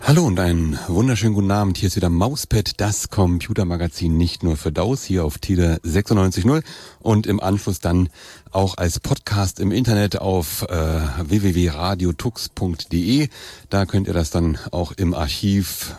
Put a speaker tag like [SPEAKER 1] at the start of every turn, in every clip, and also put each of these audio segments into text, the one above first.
[SPEAKER 1] Hallo und einen wunderschönen guten Abend. Hier ist wieder Mauspad, das Computermagazin nicht nur für DAOs, hier auf TIDE 96.0 und im Anschluss dann auch als Podcast im Internet auf www.radiotux.de. Da könnt ihr das dann auch im Archiv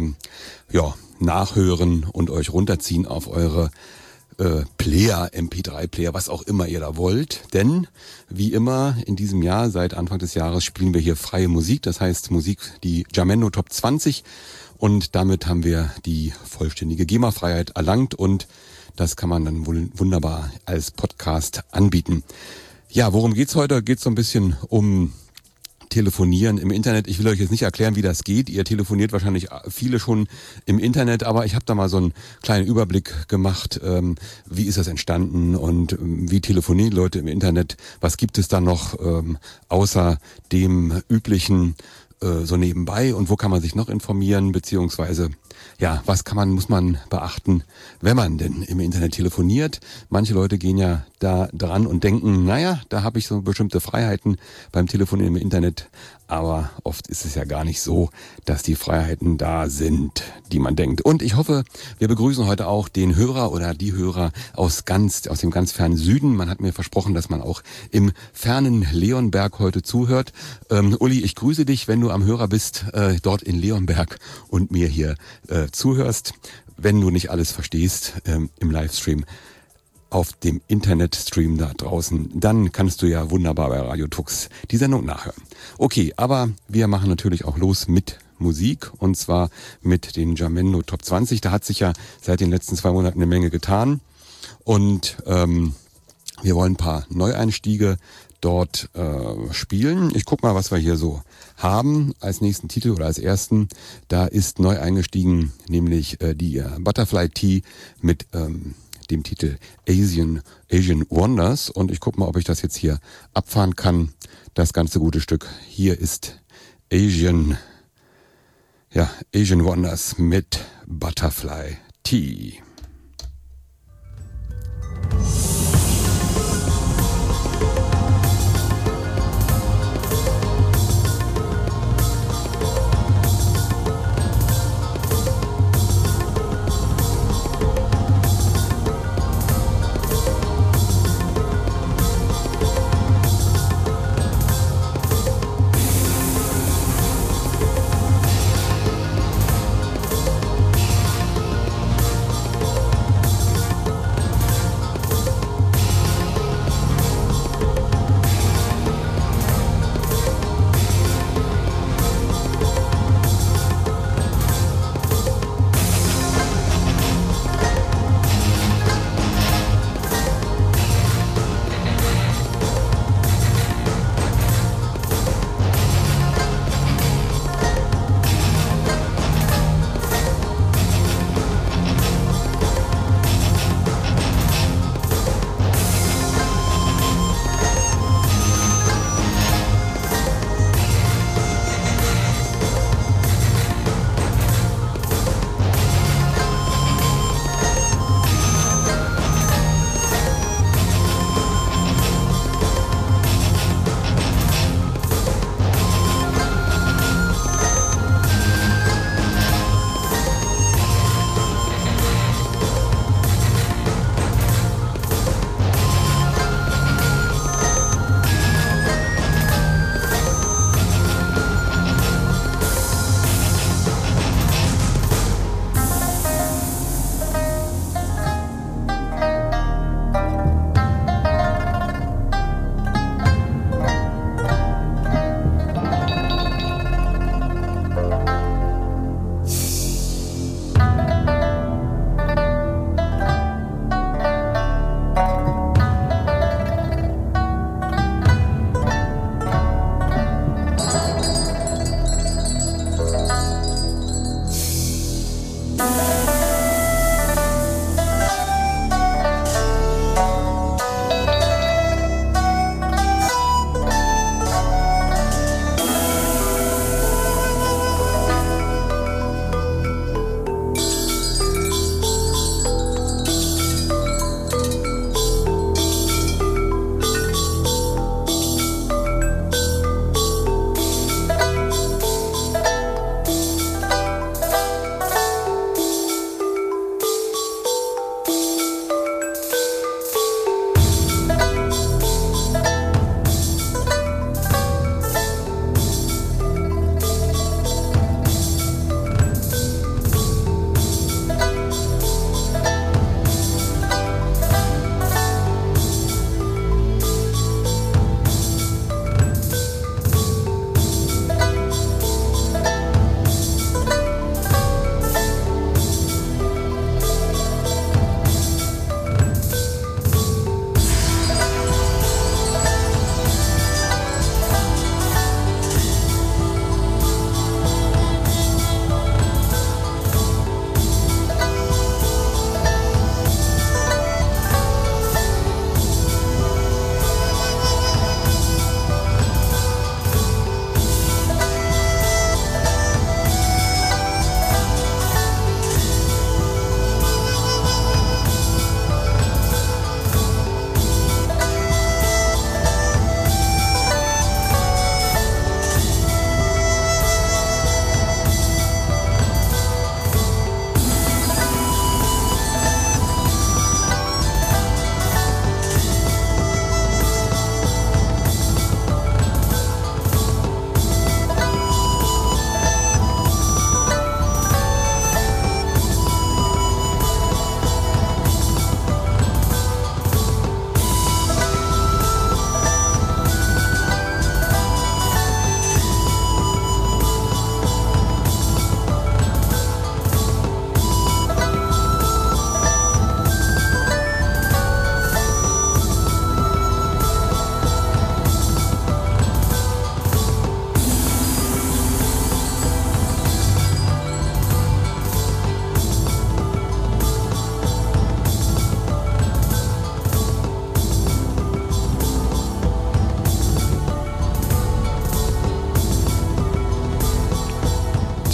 [SPEAKER 1] nachhören und euch runterziehen auf eure Player, MP3-Player, was auch immer ihr da wollt. Denn, wie immer, in diesem Jahr, seit Anfang des Jahres, spielen wir hier freie Musik. Das heißt Musik, die Jamendo Top 20. Und damit haben wir die vollständige GEMA-Freiheit erlangt. Und das kann man dann wunderbar als Podcast anbieten. Ja, worum geht's heute? Geht's so ein bisschen um Telefonieren im Internet. Ich will euch jetzt nicht erklären, wie das geht. Ihr telefoniert wahrscheinlich viele schon im Internet, aber ich habe da mal so einen kleinen Überblick gemacht. Wie ist das entstanden und wie telefonieren Leute im Internet? Was gibt es da noch außer dem üblichen so nebenbei und wo kann man sich noch informieren, beziehungsweise ja, muss man beachten, wenn man denn im Internet telefoniert? Manche Leute gehen ja da dran und denken, naja, da habe ich so bestimmte Freiheiten beim Telefonieren im Internet, aber oft ist es ja gar nicht so, dass die Freiheiten da sind, die man denkt. Und ich hoffe, wir begrüßen heute auch den Hörer oder die Hörer aus dem ganz fernen Süden. Man hat mir versprochen, dass man auch im fernen Leonberg heute zuhört. Uli, ich grüße dich, wenn du am Hörer bist, dort in Leonberg und mir hier zuhörst. Wenn du nicht alles verstehst im Livestream auf dem Internetstream da draußen, dann kannst du ja wunderbar bei Radio Tux die Sendung nachhören. Okay, aber wir machen natürlich auch los mit Musik und zwar mit den Jamendo Top 20. Da hat sich ja seit den letzten 2 Monaten eine Menge getan und wir wollen ein paar Neueinstiege dort spielen. Ich guck mal, was wir hier so haben als nächsten Titel oder als ersten. Da ist neu eingestiegen, nämlich die Butterfly Tea mit dem Titel Asian Wonders. Und ich guck mal, ob ich das jetzt hier abfahren kann. Das ganze gute Stück. Hier ist Asian Wonders mit Butterfly Tea.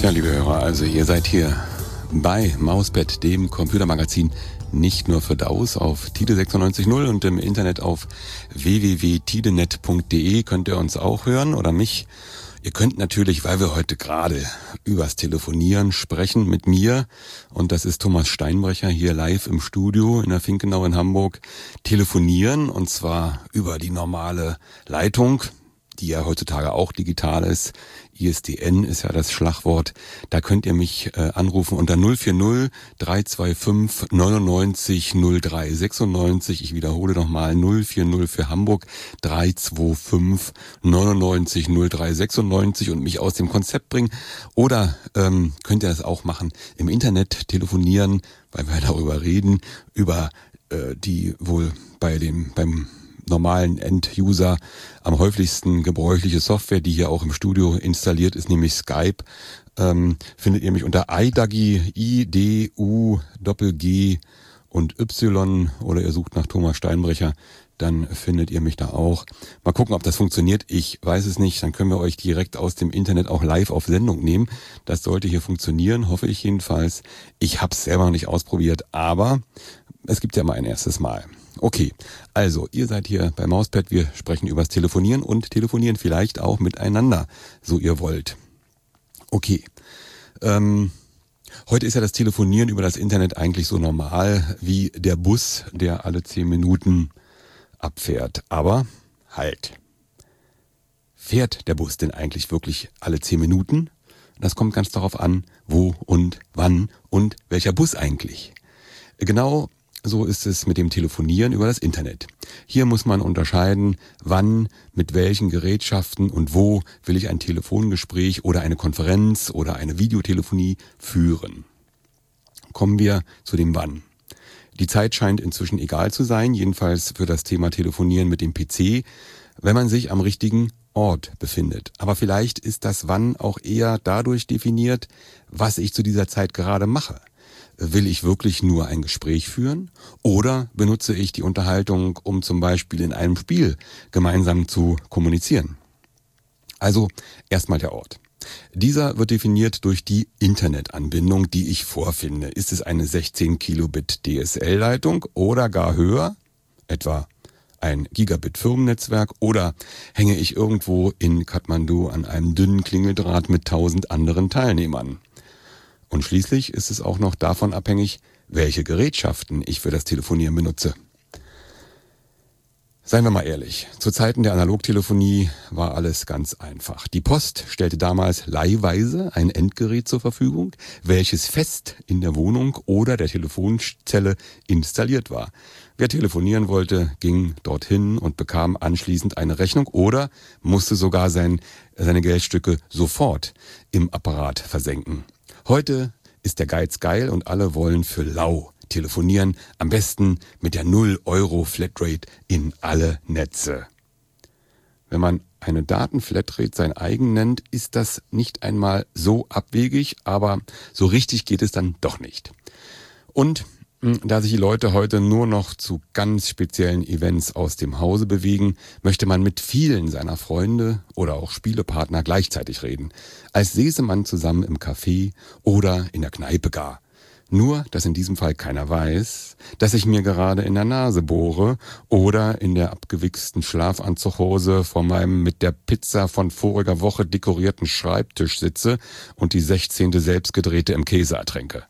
[SPEAKER 1] Tja, liebe Hörer, also ihr seid hier bei Mauspad, dem Computermagazin, nicht nur für DAOs auf Tide 96.0 und im Internet auf www.tidenet.de könnt ihr uns auch hören oder mich. Ihr könnt natürlich, weil wir heute gerade übers Telefonieren sprechen mit mir, und das ist Thomas Steinbrecher hier live im Studio in der Finkenau in Hamburg, telefonieren, und zwar über die normale Leitung, die ja heutzutage auch digital ist. ISDN ist ja das Schlagwort. Da könnt ihr mich anrufen unter 040 325 99 03 96. Ich wiederhole nochmal 040 für Hamburg 325 99 03 96 und mich aus dem Konzept bringen. Oder könnt ihr das auch machen im Internet telefonieren, weil wir darüber reden, über die wohl beim normalen End-User am häufigsten gebräuchliche Software, die hier auch im Studio installiert ist, nämlich Skype. Findet ihr mich unter iDuggy, IDU-G und Y, oder ihr sucht nach Thomas Steinbrecher, dann findet ihr mich da auch. Mal gucken, ob das funktioniert. Ich weiß es nicht. Dann können wir euch direkt aus dem Internet auch live auf Sendung nehmen. Das sollte hier funktionieren, hoffe ich jedenfalls. Ich habe es selber noch nicht ausprobiert, aber es gibt ja mal ein erstes Mal. Okay, also ihr seid hier bei Mauspad, wir sprechen übers Telefonieren und telefonieren vielleicht auch miteinander, so ihr wollt. Okay, heute ist ja das Telefonieren über das Internet eigentlich so normal wie der Bus, der alle 10 Minuten abfährt. Aber halt, fährt der Bus denn eigentlich wirklich alle 10 Minuten? Das kommt ganz darauf an, wo und wann und welcher Bus eigentlich. Genau so ist es mit dem Telefonieren über das Internet. Hier muss man unterscheiden, wann, mit welchen Gerätschaften und wo will ich ein Telefongespräch oder eine Konferenz oder eine Videotelefonie führen. Kommen wir zu dem Wann. Die Zeit scheint inzwischen egal zu sein, jedenfalls für das Thema Telefonieren mit dem PC, wenn man sich am richtigen Ort befindet. Aber vielleicht ist das Wann auch eher dadurch definiert, was ich zu dieser Zeit gerade mache. Will ich wirklich nur ein Gespräch führen oder benutze ich die Unterhaltung, um zum Beispiel in einem Spiel gemeinsam zu kommunizieren? Also erstmal der Ort. Dieser wird definiert durch die Internetanbindung, die ich vorfinde. Ist es eine 16 Kilobit DSL-Leitung oder gar höher, etwa ein Gigabit Firmennetzwerk, oder hänge ich irgendwo in Kathmandu an einem dünnen Klingeldraht mit 1000 anderen Teilnehmern? Und schließlich ist es auch noch davon abhängig, welche Gerätschaften ich für das Telefonieren benutze. Seien wir mal ehrlich, zu Zeiten der Analogtelefonie war alles ganz einfach. Die Post stellte damals leihweise ein Endgerät zur Verfügung, welches fest in der Wohnung oder der Telefonzelle installiert war. Wer telefonieren wollte, ging dorthin und bekam anschließend eine Rechnung oder musste sogar seine Geldstücke sofort im Apparat versenken. Heute ist der Geiz geil und alle wollen für lau telefonieren, am besten mit der 0 € Flatrate in alle Netze. Wenn man eine Datenflatrate sein eigen nennt, ist das nicht einmal so abwegig, aber so richtig geht es dann doch nicht. Und da sich die Leute heute nur noch zu ganz speziellen Events aus dem Hause bewegen, möchte man mit vielen seiner Freunde oder auch Spielepartner gleichzeitig reden, als säße man zusammen im Café oder in der Kneipe gar. Nur, dass in diesem Fall keiner weiß, dass ich mir gerade in der Nase bohre oder in der abgewichsten Schlafanzughose vor meinem mit der Pizza von voriger Woche dekorierten Schreibtisch sitze und die 16. selbstgedrehte im Käse ertränke.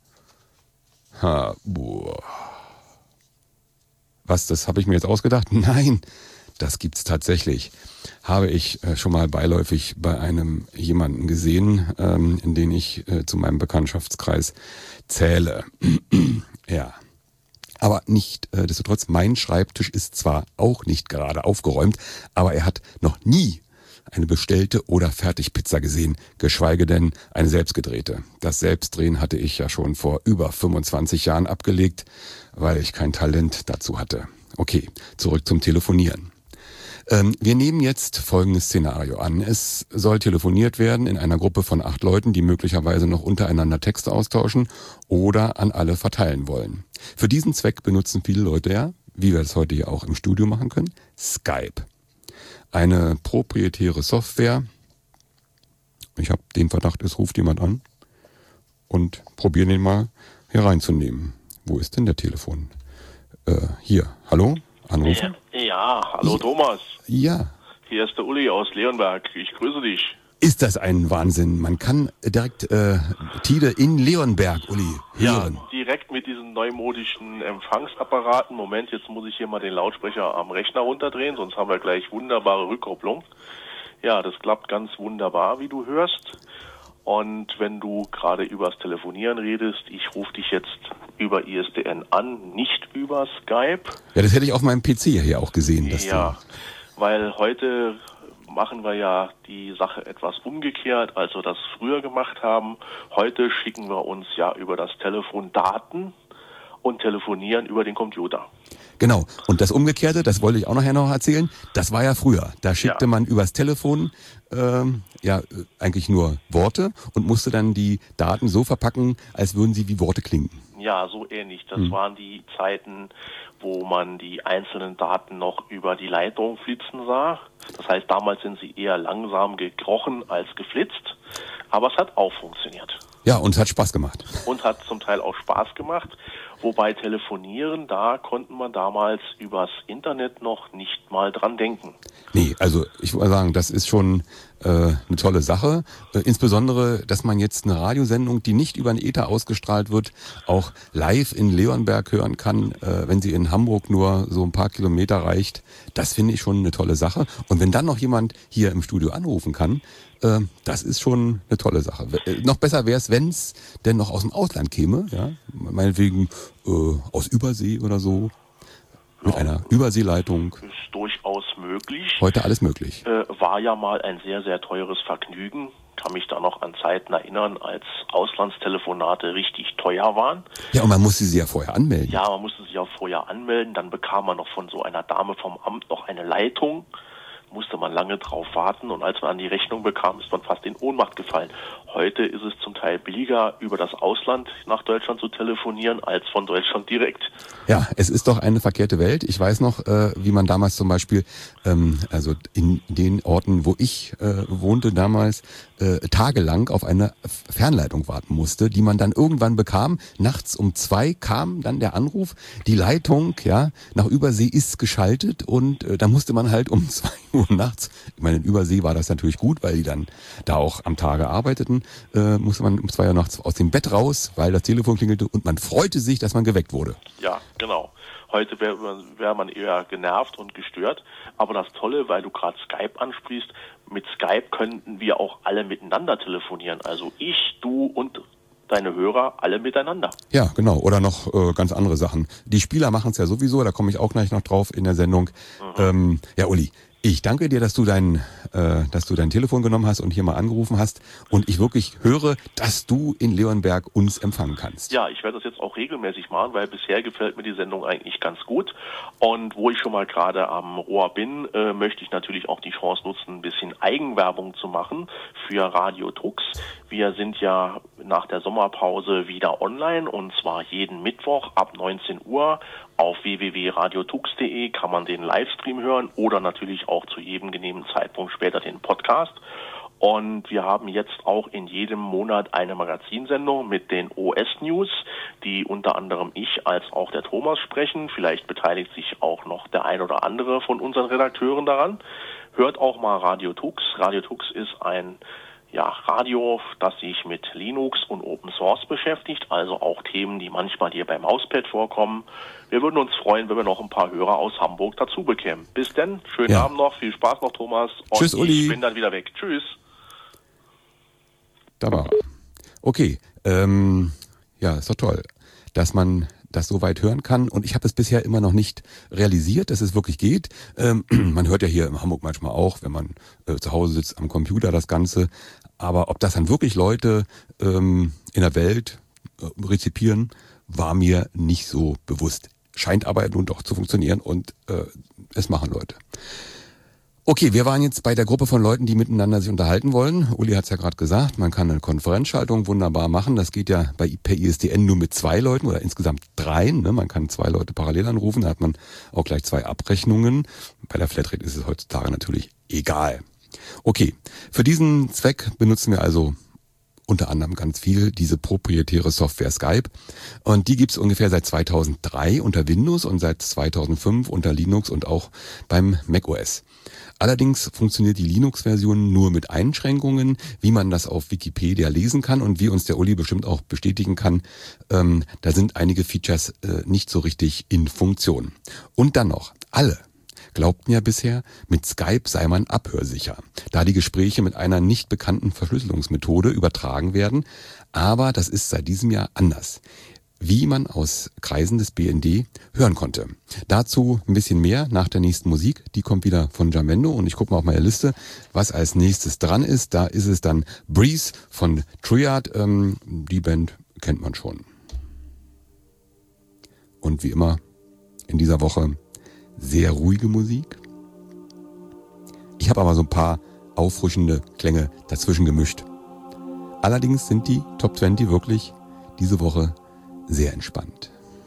[SPEAKER 1] Was, das habe ich mir jetzt ausgedacht? Nein, das gibt's tatsächlich. Habe ich schon mal beiläufig bei jemanden gesehen, in den ich zu meinem Bekanntschaftskreis zähle. Ja. Aber nichtsdestotrotz, mein Schreibtisch ist zwar auch nicht gerade aufgeräumt, aber er hat noch nie eine bestellte oder Fertigpizza gesehen, geschweige denn eine selbstgedrehte. Das Selbstdrehen hatte ich ja schon vor über 25 Jahren abgelegt, weil ich kein Talent dazu hatte. Okay, zurück zum Telefonieren. Wir nehmen jetzt folgendes Szenario an. Es soll telefoniert werden in einer Gruppe von 8 Leuten, die möglicherweise noch untereinander Texte austauschen oder an alle verteilen wollen. Für diesen Zweck benutzen viele Leute ja, wie wir das heute hier auch im Studio machen können, Skype. Eine proprietäre Software. Ich habe den Verdacht, es ruft jemand an. und probieren den mal hier reinzunehmen. Wo ist denn der Telefon? Hier, hallo? Anrufen?
[SPEAKER 2] Ja, hallo Thomas.
[SPEAKER 1] Ja.
[SPEAKER 2] Hier ist der Uli aus Leonberg. Ich grüße dich.
[SPEAKER 1] Ist das ein Wahnsinn? Man kann direkt Tide in Leonberg, Uli, hören.
[SPEAKER 2] Ja, direkt mit diesen neumodischen Empfangsapparaten. Moment, jetzt muss ich hier mal den Lautsprecher am Rechner runterdrehen, sonst haben wir gleich wunderbare Rückkopplung. Ja, das klappt ganz wunderbar, wie du hörst. Und wenn du gerade übers Telefonieren redest, ich rufe dich jetzt über ISDN an, nicht über Skype.
[SPEAKER 1] Ja, das hätte ich auf meinem PC hier auch gesehen.
[SPEAKER 2] Ja, weil heute machen wir ja die Sache etwas umgekehrt, als wir das früher gemacht haben. Heute schicken wir uns ja über das Telefon Daten und telefonieren über den Computer.
[SPEAKER 1] Genau. Und das Umgekehrte, das wollte ich auch nachher noch erzählen, das war ja früher. Da schickte man übers Telefon eigentlich nur Worte und musste dann die Daten so verpacken, als würden sie wie Worte klingen.
[SPEAKER 2] Ja, so ähnlich. Das waren die Zeiten, wo man die einzelnen Daten noch über die Leitung flitzen sah. Das heißt, damals sind sie eher langsam gekrochen als geflitzt. Aber es hat auch funktioniert.
[SPEAKER 1] Ja, und es hat Spaß gemacht.
[SPEAKER 2] Und hat zum Teil auch Spaß gemacht. Wobei telefonieren, da konnten wir damals übers Internet noch nicht mal dran denken.
[SPEAKER 1] Nee, also ich würde sagen, das ist schon eine tolle Sache. Insbesondere, dass man jetzt eine Radiosendung, die nicht über den Äther ausgestrahlt wird, auch live in Leonberg hören kann, wenn sie in Hamburg nur so ein paar Kilometer reicht. Das finde ich schon eine tolle Sache. Und wenn dann noch jemand hier im Studio anrufen kann, das ist schon eine tolle Sache. Noch besser wäre es, wenn es denn noch aus dem Ausland käme, ja, meinetwegen aus Übersee oder so, mit einer Überseeleitung.
[SPEAKER 2] Ist durchaus möglich.
[SPEAKER 1] Heute alles möglich.
[SPEAKER 2] War ja mal ein sehr, sehr teures Vergnügen. Kann mich da noch an Zeiten erinnern, als Auslandstelefonate richtig teuer waren.
[SPEAKER 1] Ja, und man musste sie ja vorher anmelden.
[SPEAKER 2] Ja, man musste sich auch vorher anmelden. Dann bekam man noch von so einer Dame vom Amt noch eine Leitung. Musste man lange drauf warten und als man an die Rechnung bekam, ist man fast in Ohnmacht gefallen. Heute ist es zum Teil billiger, über das Ausland nach Deutschland zu telefonieren, als von Deutschland direkt.
[SPEAKER 1] Ja, es ist doch eine verkehrte Welt. Ich weiß noch, wie man damals zum Beispiel, also in den Orten, wo ich wohnte damals, tagelang auf eine Fernleitung warten musste, die man dann irgendwann bekam. Nachts um 2 kam dann der Anruf, die Leitung nach Übersee ist geschaltet und da musste man halt um 2 Uhr nachts, ich meine in Übersee war das natürlich gut, weil die dann da auch am Tage arbeiteten, musste man um 2 Uhr nachts aus dem Bett raus, weil das Telefon klingelte und man freute sich, dass man geweckt wurde.
[SPEAKER 2] Ja, genau. Heute wäre man eher genervt und gestört. Aber das Tolle, weil du gerade Skype ansprichst, mit Skype könnten wir auch alle miteinander telefonieren. Also ich, du und deine Hörer alle miteinander.
[SPEAKER 1] Ja, genau. Oder noch ganz andere Sachen. Die Spieler machen es ja sowieso, da komme ich auch gleich noch drauf in der Sendung. Ja, Uli, ich danke dir, dass du dein Telefon genommen hast und hier mal angerufen hast und ich wirklich höre, dass du in Leonberg uns empfangen kannst.
[SPEAKER 2] Ja, ich werde das jetzt auch regelmäßig machen, weil bisher gefällt mir die Sendung eigentlich ganz gut. Und wo ich schon mal gerade am Rohr bin, möchte ich natürlich auch die Chance nutzen, ein bisschen Eigenwerbung zu machen für Radio Tux. Wir sind ja nach der Sommerpause wieder online und zwar jeden Mittwoch ab 19 Uhr. Auf www.radiotux.de kann man den Livestream hören oder natürlich auch zu jedem genehmen Zeitpunkt später den Podcast. Und wir haben jetzt auch in jedem Monat eine Magazinsendung mit den OS-News, die unter anderem ich als auch der Thomas sprechen. Vielleicht beteiligt sich auch noch der ein oder andere von unseren Redakteuren daran. Hört auch mal Radio Tux. Radio Tux ist ein Radio, das sich mit Linux und Open Source beschäftigt, also auch Themen, die manchmal hier beim Mauspad vorkommen. Wir würden uns freuen, wenn wir noch ein paar Hörer aus Hamburg dazu bekämen. Bis denn, schönen Abend noch, viel Spaß noch, Thomas. Und
[SPEAKER 1] tschüss, Uli.
[SPEAKER 2] Ich bin dann wieder weg. Tschüss.
[SPEAKER 1] Da war er. Okay, ist doch toll, dass man das so weit hören kann und ich habe es bisher immer noch nicht realisiert, dass es wirklich geht. Man hört ja hier in Hamburg manchmal auch, wenn man zu Hause sitzt am Computer das Ganze, aber ob das dann wirklich Leute in der Welt rezipieren, war mir nicht so bewusst. Scheint aber nun doch zu funktionieren und es machen Leute. Okay, wir waren jetzt bei der Gruppe von Leuten, die miteinander sich unterhalten wollen. Uli hat es ja gerade gesagt, man kann eine Konferenzschaltung wunderbar machen. Das geht ja per ISDN nur mit 2 Leuten oder insgesamt 3. Ne? Man kann 2 Leute parallel anrufen, da hat man auch gleich 2 Abrechnungen. Bei der Flatrate ist es heutzutage natürlich egal. Okay, für diesen Zweck benutzen wir also unter anderem ganz viel diese proprietäre Software Skype. Und die gibt's ungefähr seit 2003 unter Windows und seit 2005 unter Linux und auch beim macOS. Allerdings funktioniert die Linux-Version nur mit Einschränkungen, wie man das auf Wikipedia lesen kann und wie uns der Uli bestimmt auch bestätigen kann. Da sind einige Features nicht so richtig in Funktion. Und dann noch, alle glaubten ja bisher, mit Skype sei man abhörsicher, da die Gespräche mit einer nicht bekannten Verschlüsselungsmethode übertragen werden. Aber das ist seit diesem Jahr anders, wie man aus Kreisen des BND hören konnte. Dazu ein bisschen mehr nach der nächsten Musik. Die kommt wieder von Jamendo und ich gucke mal auf meine Liste, was als nächstes dran ist. Da ist es dann Breeze von Triad. Die Band kennt man schon. Und wie immer in dieser Woche sehr ruhige Musik. Ich habe aber so ein paar auffrischende Klänge dazwischen gemischt. Allerdings sind die Top 20 wirklich diese Woche sehr entspannt.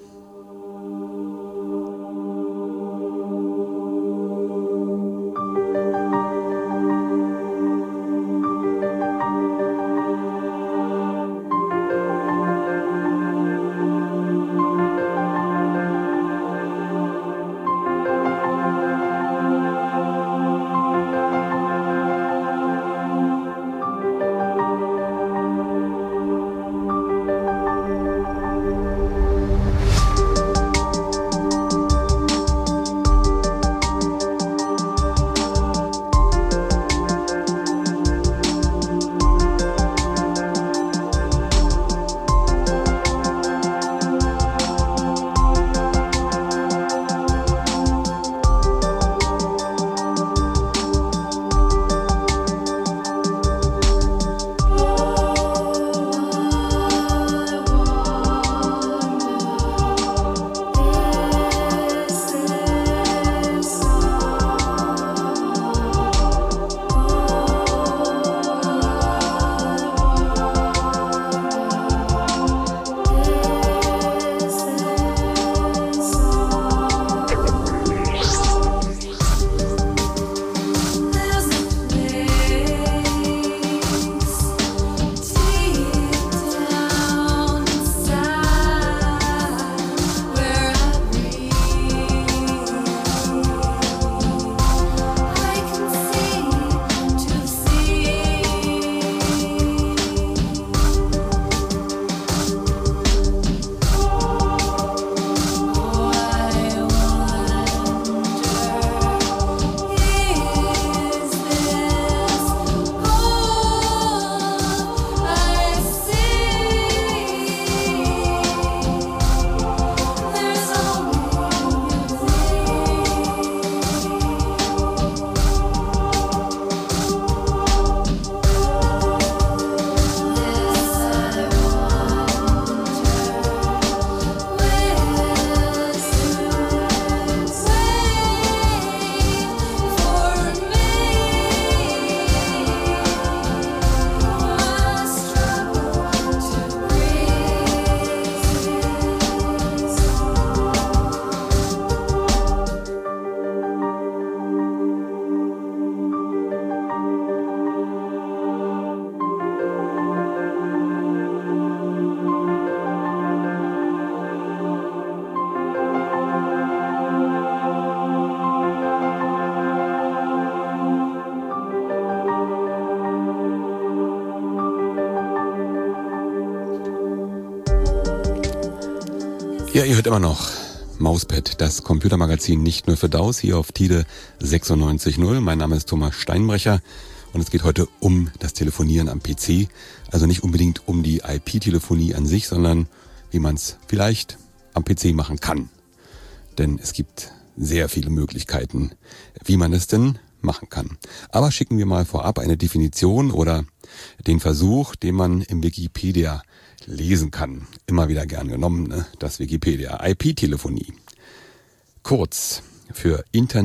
[SPEAKER 1] Ja, ihr hört immer noch Mauspad, das Computermagazin nicht nur für DAOs, hier auf TIDE 96.0. Mein Name ist Thomas Steinbrecher und es geht heute um das Telefonieren am PC. Also nicht unbedingt um die IP-Telefonie an sich, sondern wie man es vielleicht am PC machen kann. Denn es gibt sehr viele Möglichkeiten, wie man es denn machen kann. Aber schicken wir mal vorab eine Definition oder den Versuch, den man im Wikipedia lesen kann. Immer wieder gern genommen, ne? Das Wikipedia. IP-Telefonie. Kurz für Internet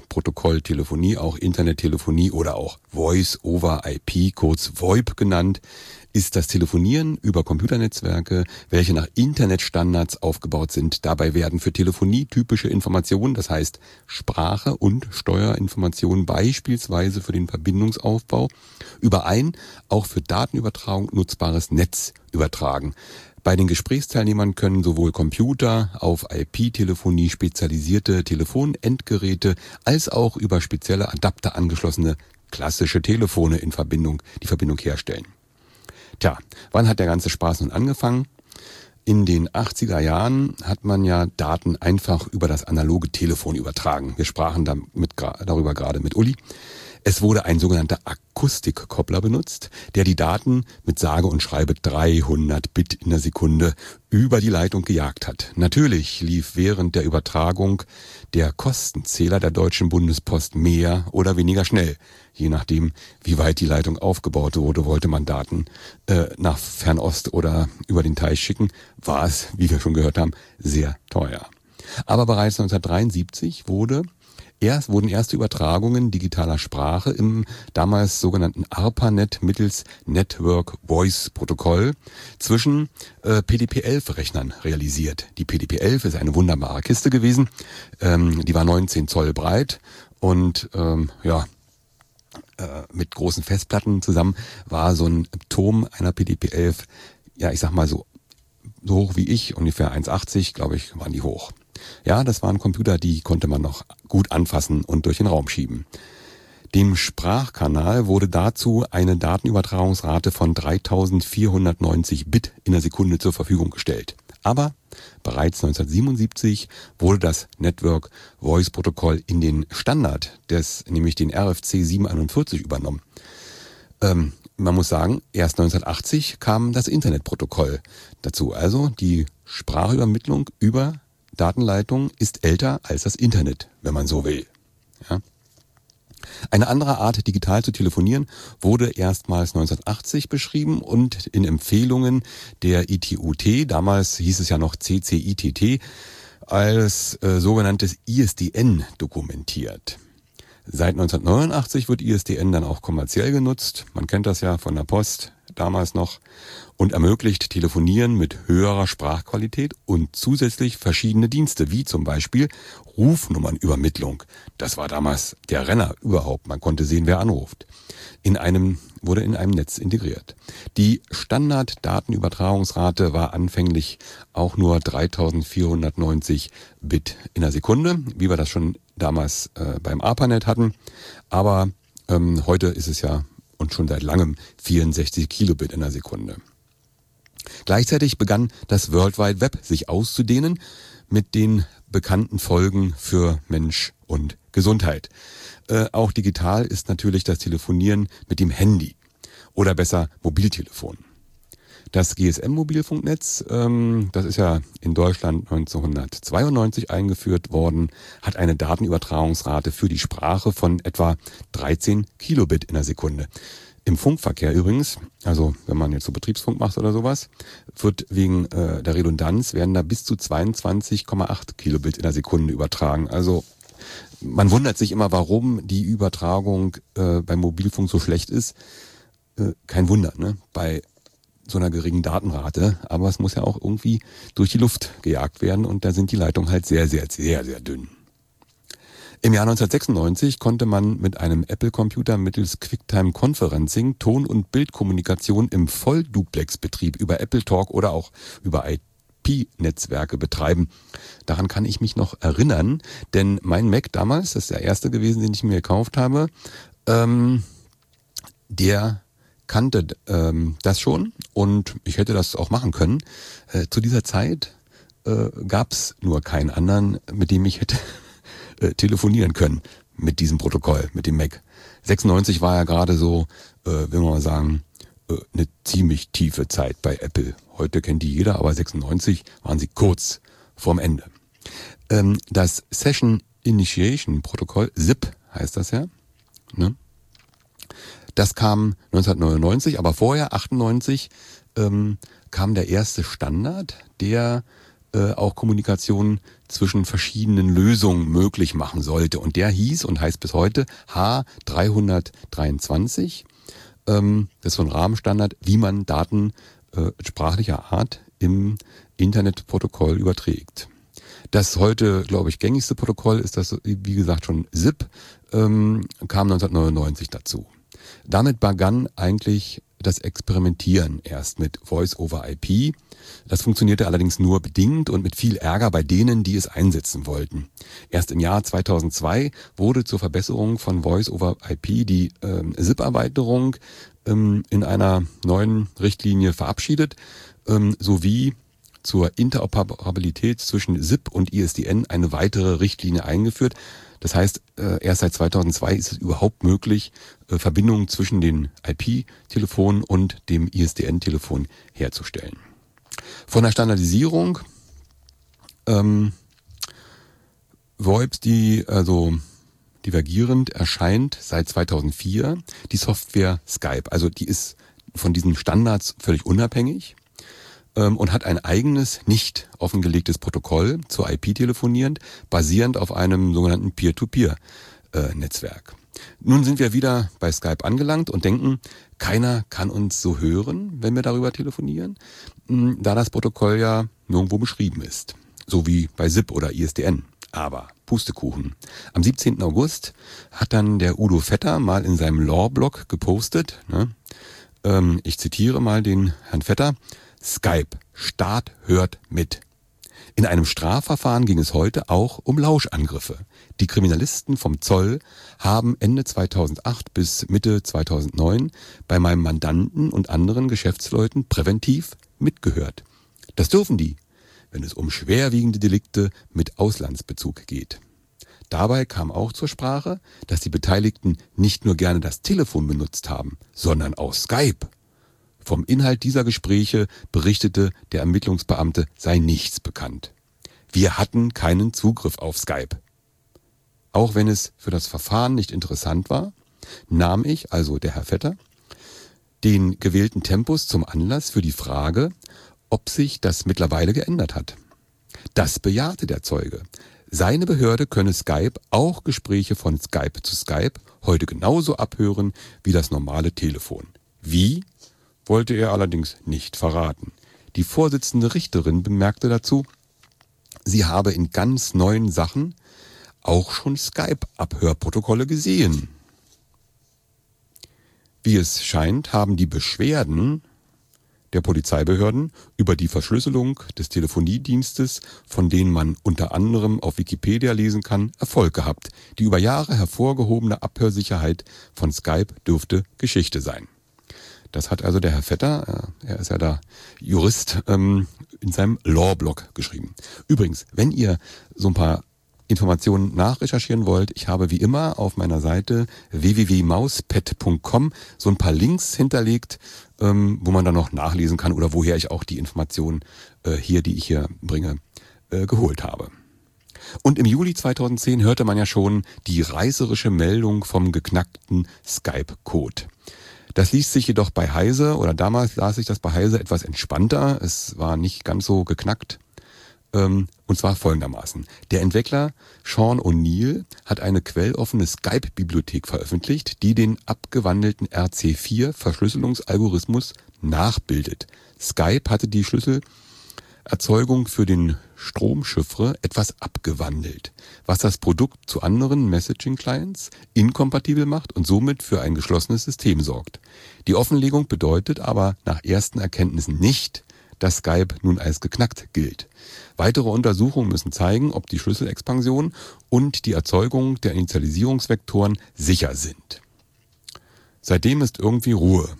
[SPEAKER 1] Voice-Protokoll-Telefonie, auch Internettelefonie oder auch Voice-over-IP, kurz VoIP genannt, ist das Telefonieren über Computernetzwerke, welche nach Internetstandards aufgebaut sind. Dabei werden für Telefonie typische Informationen, das heißt Sprache und Steuerinformationen beispielsweise für den Verbindungsaufbau, über ein auch für Datenübertragung nutzbares Netz übertragen. Bei den Gesprächsteilnehmern können sowohl Computer, auf IP-Telefonie spezialisierte Telefonendgeräte als auch über spezielle Adapter angeschlossene klassische Telefone die Verbindung herstellen. Tja, wann hat der ganze Spaß nun angefangen? In den 80er Jahren hat man ja Daten einfach über das analoge Telefon übertragen. Wir sprachen darüber gerade mit Uli. Es wurde ein sogenannter Akustikkoppler benutzt, der die Daten mit sage und schreibe 300 Bit in der Sekunde über die Leitung gejagt hat. Natürlich lief während der Übertragung der Kostenzähler der Deutschen Bundespost mehr oder weniger schnell. Je nachdem, wie weit die Leitung aufgebaut wurde, wollte man Daten nach Fernost oder über den Teich schicken, war es, wie wir schon gehört haben, sehr teuer. Aber bereits 1973 wurden erste Übertragungen digitaler Sprache im damals sogenannten ARPANET mittels Network Voice Protokoll zwischen PDP-11-Rechnern realisiert. Die PDP-11 ist eine wunderbare Kiste gewesen. Die war 19 Zoll breit und mit großen Festplatten zusammen war so ein Turm einer PDP-11, ja, ich sag mal so hoch wie ich, ungefähr 1,80, glaube ich, waren die hoch. Ja, das waren Computer, die konnte man noch gut anfassen und durch den Raum schieben. Dem Sprachkanal wurde dazu eine Datenübertragungsrate von 3490 Bit in der Sekunde zur Verfügung gestellt. Aber bereits 1977 wurde das Network Voice Protokoll in den Standard nämlich den RFC 741 übernommen. Man muss sagen, erst 1980 kam das Internetprotokoll dazu. Also die Sprachübermittlung über Datenleitung ist älter als das Internet, wenn man so will. Ja. Eine andere Art, digital zu telefonieren, wurde erstmals 1980 beschrieben und in Empfehlungen der ITU-T, damals hieß es ja noch CCITT, als sogenanntes ISDN dokumentiert. Seit 1989 wird ISDN dann auch kommerziell genutzt. Man kennt das ja von der Post damals noch und ermöglicht Telefonieren mit höherer Sprachqualität und zusätzlich verschiedene Dienste, wie zum Beispiel Rufnummernübermittlung. Das war damals der Renner überhaupt. Man konnte sehen, wer anruft. Wurde in einem Netz integriert. Die Standard-Datenübertragungsrate war anfänglich auch nur 3490 Bit in der Sekunde, wie wir das schon damals beim ARPANET hatten. Aber heute ist es ja und schon seit langem 64 Kilobit in der Sekunde. Gleichzeitig begann das World Wide Web sich auszudehnen mit den bekannten Folgen für Mensch und Gesundheit. Auch digital ist natürlich das Telefonieren mit dem Handy oder besser Mobiltelefon. Das GSM-Mobilfunknetz, das ist ja in Deutschland 1992 eingeführt worden, hat eine Datenübertragungsrate für die Sprache von etwa 13 Kilobit in der Sekunde. Im Funkverkehr übrigens, also wenn man jetzt so Betriebsfunk macht oder sowas, wird wegen der Redundanz werden da bis zu 22,8 Kilobit in der Sekunde übertragen. Also man wundert sich immer, warum die Übertragung beim Mobilfunk so schlecht ist. Kein Wunder, ne? Bei so einer geringen Datenrate, aber es muss ja auch irgendwie durch die Luft gejagt werden und da sind die Leitungen halt sehr, sehr, sehr, sehr dünn. Im Jahr 1996 konnte man mit einem Apple-Computer mittels QuickTime Conferencing Ton- und Bildkommunikation im Vollduplex-Betrieb über Apple Talk oder auch über IP-Netzwerke betreiben. Daran kann ich mich noch erinnern, denn mein Mac damals, das ist der erste gewesen, den ich mir gekauft habe, der kannte das schon und ich hätte das auch machen können. Zu dieser Zeit gab es nur keinen anderen, mit dem ich hätte telefonieren können mit diesem Protokoll, mit dem Mac. 96 war ja gerade so, will man mal sagen, eine ziemlich tiefe Zeit bei Apple. Heute kennt die jeder, aber 96 waren sie kurz vorm Ende. Das Session Initiation Protokoll, SIP heißt das ja, ne? Das kam 1999, aber vorher, 98, kam der erste Standard, der auch Kommunikation zwischen verschiedenen Lösungen möglich machen sollte. Und der hieß und heißt bis heute H323. Das ist so ein Rahmenstandard, wie man Daten sprachlicher Art im Internetprotokoll überträgt. Das heute, glaube ich, gängigste Protokoll ist das, wie gesagt, schon SIP, kam 1999 dazu. Damit begann eigentlich das Experimentieren erst mit Voice-over-IP. Das funktionierte allerdings nur bedingt und mit viel Ärger bei denen, die es einsetzen wollten. Erst im Jahr 2002 wurde zur Verbesserung von Voice-over-IP die SIP-Erweiterung in einer neuen Richtlinie verabschiedet, sowie zur Interoperabilität zwischen SIP und ISDN eine weitere Richtlinie eingeführt. Das heißt, erst seit 2002 ist es überhaupt möglich, Verbindungen zwischen den IP-Telefonen und dem ISDN-Telefon herzustellen. Von der Standardisierung VoIPs, die also divergierend erscheint seit 2004, die Software Skype. Also die ist von diesen Standards völlig unabhängig und hat ein eigenes, nicht offengelegtes Protokoll zur IP telefonierend, basierend auf einem sogenannten Peer-to-Peer-Netzwerk. Nun sind wir wieder bei Skype angelangt und denken, keiner kann uns so hören, wenn wir darüber telefonieren, da das Protokoll ja nirgendwo beschrieben ist, so wie bei SIP oder ISDN. Aber Pustekuchen. Am 17. August hat dann der Udo Vetter mal in seinem Law-Blog gepostet, ich zitiere mal den Herrn Vetter: Skype, Staat hört mit. In einem Strafverfahren ging es heute auch um Lauschangriffe. Die Kriminalisten vom Zoll haben Ende 2008 bis Mitte 2009 bei meinem Mandanten und anderen Geschäftsleuten präventiv mitgehört. Das dürfen die, wenn es um schwerwiegende Delikte mit Auslandsbezug geht. Dabei kam auch zur Sprache, dass die Beteiligten nicht nur gerne das Telefon benutzt haben, sondern auch Skype. Vom Inhalt dieser Gespräche berichtete der Ermittlungsbeamte, sei nichts bekannt. Wir hatten keinen Zugriff auf Skype. Auch wenn es für das Verfahren nicht interessant war, nahm ich, also der Herr Vetter, den gewählten Tempus zum Anlass für die Frage, ob sich das mittlerweile geändert hat. Das bejahte der Zeuge. Seine Behörde könne Skype, auch Gespräche von Skype zu Skype, heute genauso abhören wie das normale Telefon. Wie? Wollte er allerdings nicht verraten. Die Vorsitzende Richterin bemerkte dazu, sie habe in ganz neuen Sachen auch schon Skype-Abhörprotokolle gesehen. Wie es scheint, haben die Beschwerden der Polizeibehörden über die Verschlüsselung des Telefoniedienstes, von denen man unter anderem auf Wikipedia lesen kann, Erfolg gehabt. Die über Jahre hervorgehobene Abhörsicherheit von Skype dürfte Geschichte sein. Das hat also der Herr Vetter, er ist ja da Jurist, in seinem Law-Blog geschrieben. Übrigens, wenn ihr so ein paar Informationen nachrecherchieren wollt, ich habe wie immer auf meiner Seite www.mauspad.com so ein paar Links hinterlegt, wo man dann noch nachlesen kann oder woher ich auch die Informationen die ich hier bringe, geholt habe. Und im Juli 2010 hörte man ja schon die reißerische Meldung vom geknackten Skype-Code. Das liest sich jedoch bei Heise, oder damals las ich das bei Heise etwas entspannter. Es war nicht ganz so geknackt. Und zwar folgendermaßen. Der Entwickler Sean O'Neill hat eine quelloffene Skype-Bibliothek veröffentlicht, die den abgewandelten RC4-Verschlüsselungsalgorithmus nachbildet. Skype hatte die Schlüsselerzeugung für den Stromchiffre etwas abgewandelt, was das Produkt zu anderen Messaging-Clients inkompatibel macht und somit für ein geschlossenes System sorgt. Die Offenlegung bedeutet aber nach ersten Erkenntnissen nicht, dass Skype nun als geknackt gilt. Weitere Untersuchungen müssen zeigen, ob die Schlüsselexpansion und die Erzeugung der Initialisierungsvektoren sicher sind. Seitdem ist irgendwie Ruhe.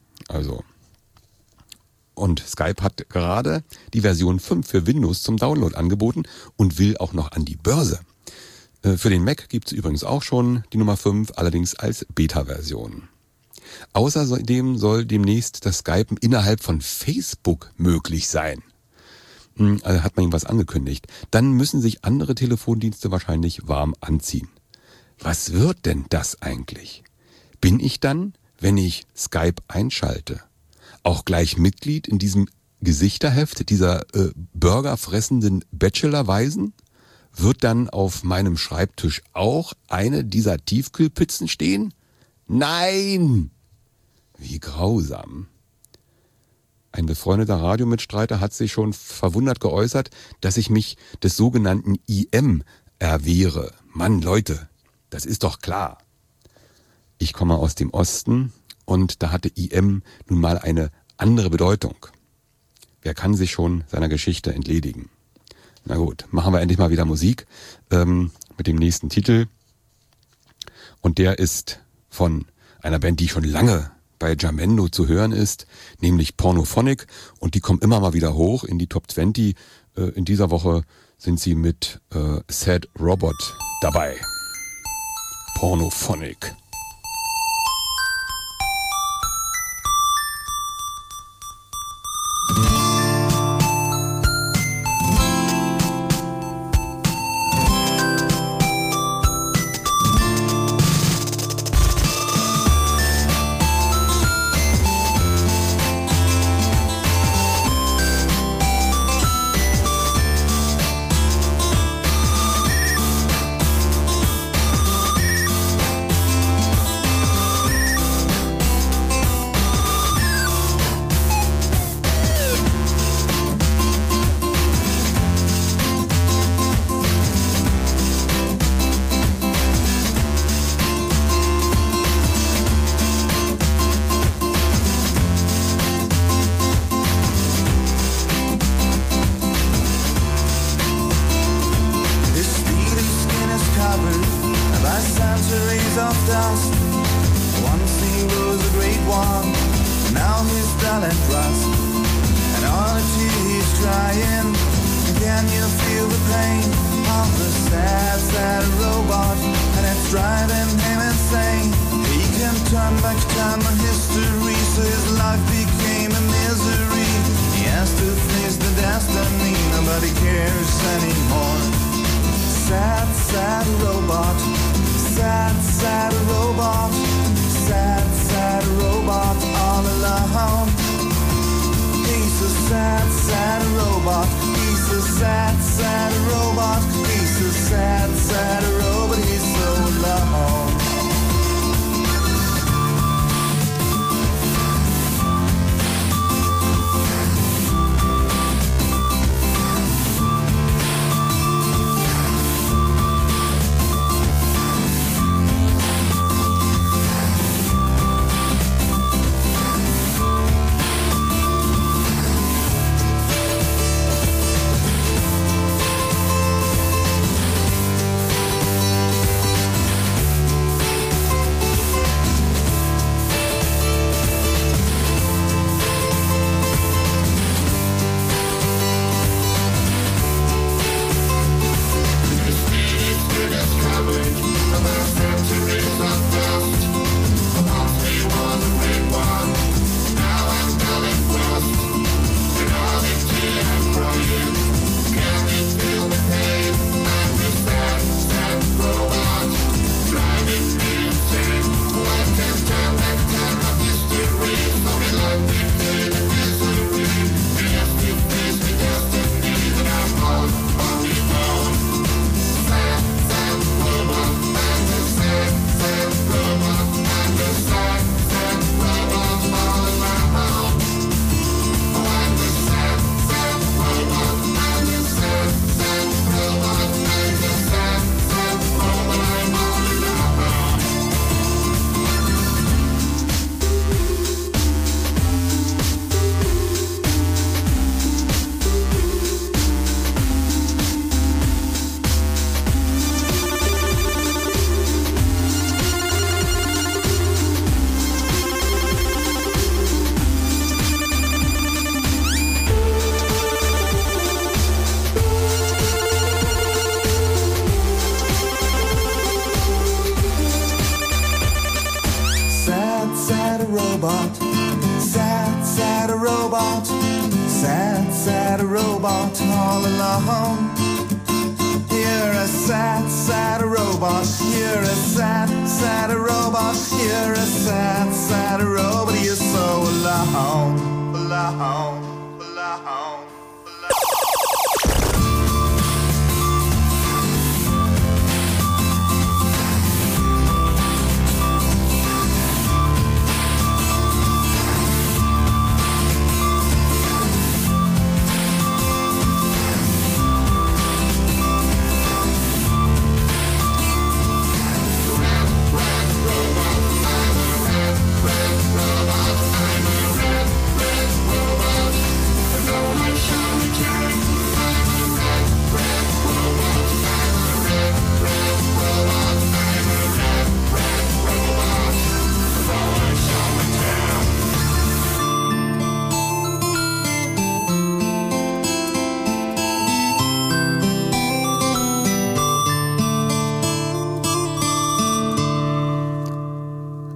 [SPEAKER 1] Und Skype hat gerade die Version 5 für Windows zum Download angeboten und will auch noch an die Börse. Für den Mac gibt es übrigens auch schon die Nummer 5, allerdings als Beta-Version. Außerdem soll demnächst das Skypen innerhalb von Facebook möglich sein. Also hat man ihm was angekündigt. Dann müssen sich andere Telefondienste wahrscheinlich warm anziehen. Was wird denn das eigentlich? Bin ich dann, wenn ich Skype einschalte, auch gleich Mitglied in diesem Gesichterheft dieser burgerfressenden Bachelorweisen? Wird dann auf meinem Schreibtisch auch eine dieser Tiefkühlpizzen stehen? Nein! Wie grausam. Ein befreundeter Radiomitstreiter hat sich schon verwundert geäußert, dass ich mich des sogenannten IM erwehre. Mann, Leute, das ist doch klar. Ich komme aus dem Osten und da hatte IM nun mal eine andere Bedeutung. Wer kann sich schon seiner Geschichte entledigen? Na gut, machen wir endlich mal wieder Musik mit dem nächsten Titel. Und der ist von einer Band, die schon lange bei Jamendo zu hören ist, nämlich Pornophonic. Und die kommen immer mal wieder hoch in die Top 20. In dieser Woche sind sie mit Sad Robot dabei. Pornophonic.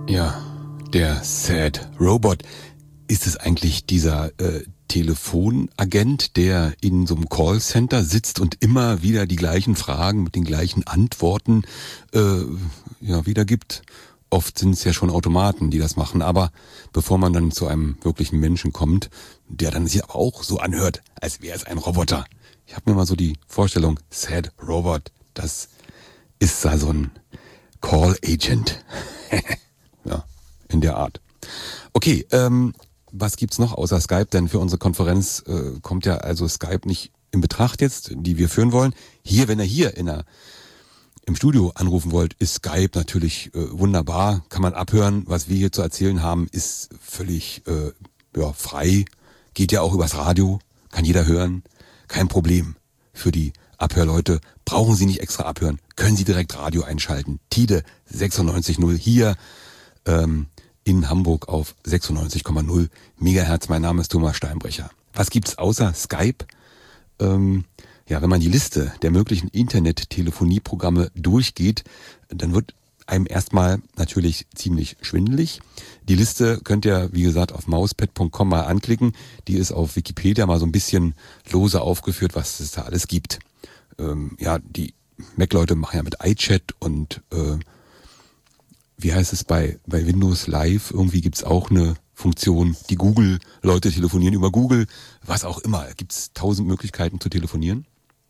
[SPEAKER 1] Ja, der Sad Robot. Ist es eigentlich dieser Telefonagent, der in so einem Callcenter sitzt und immer wieder die gleichen Fragen mit den gleichen Antworten wiedergibt? Oft sind es ja schon Automaten, die das machen, aber bevor man dann zu einem wirklichen Menschen kommt, der dann sich aber auch so anhört, als wäre es ein Roboter. Ich habe mir mal so die Vorstellung, Sad Robot, das ist da so ein Call Agent. Ja, in der Art. Okay, was gibt's noch außer Skype? Denn für unsere Konferenz kommt ja also Skype nicht in Betracht jetzt, die wir führen wollen. Hier, wenn ihr hier im Studio anrufen wollt, ist Skype natürlich wunderbar. Kann man abhören, was wir hier zu erzählen haben, ist völlig frei. Geht ja auch übers Radio, kann jeder hören. Kein Problem. Für die Abhörleute brauchen Sie nicht extra abhören. Können Sie direkt Radio einschalten. Tide 96.0 hier in Hamburg auf 96,0 Megahertz. Mein Name ist Thomas Steinbrecher. Was gibt's außer Skype? Wenn man die Liste der möglichen Internet-Telefonieprogramme durchgeht, dann wird einem erstmal natürlich ziemlich schwindelig. Die Liste könnt ihr, wie gesagt, auf mauspad.com mal anklicken. Die ist auf Wikipedia mal so ein bisschen lose aufgeführt, was es da alles gibt. Die Mac-Leute machen ja mit iChat und wie heißt es bei Windows Live? Irgendwie gibt's auch eine Funktion, die Google-Leute telefonieren über Google, was auch immer. Gibt's 1000 Möglichkeiten zu telefonieren.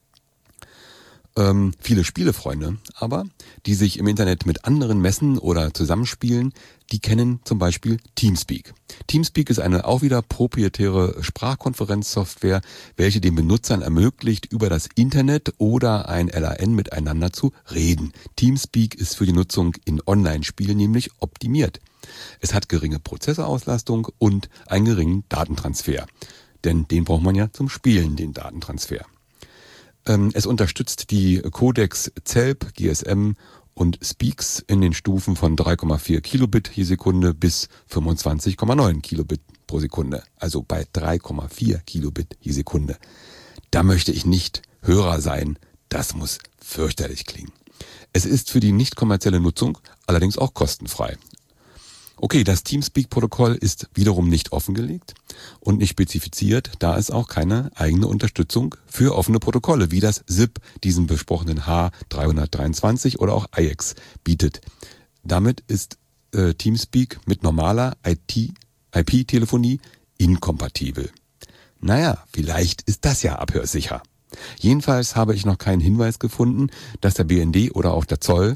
[SPEAKER 1] Viele Spielefreunde aber, die sich im Internet mit anderen messen oder zusammenspielen, die kennen zum Beispiel Teamspeak. Teamspeak ist eine auch wieder proprietäre Sprachkonferenzsoftware, welche den Benutzern ermöglicht, über das Internet oder ein LAN miteinander zu reden. Teamspeak ist für die Nutzung in Online-Spielen nämlich optimiert. Es hat geringe Prozessorauslastung und einen geringen Datentransfer. Denn den braucht man ja zum Spielen, den Datentransfer. Es unterstützt die Codecs ZELP, GSM und Speaks in den Stufen von 3,4 Kilobit je Sekunde bis 25,9 Kilobit pro Sekunde. Also bei 3,4 Kilobit je Sekunde. Da möchte ich nicht Hörer sein. Das muss fürchterlich klingen. Es ist für die nicht kommerzielle Nutzung allerdings auch kostenfrei. Okay, das Teamspeak-Protokoll ist wiederum nicht offengelegt und nicht spezifiziert, da es auch keine eigene Unterstützung für offene Protokolle wie das SIP, diesen besprochenen H323 oder auch IX bietet. Damit ist Teamspeak mit normaler IP-Telefonie inkompatibel. Naja, vielleicht ist das ja abhörsicher. Jedenfalls habe ich noch keinen Hinweis gefunden, dass der BND oder auch der Zoll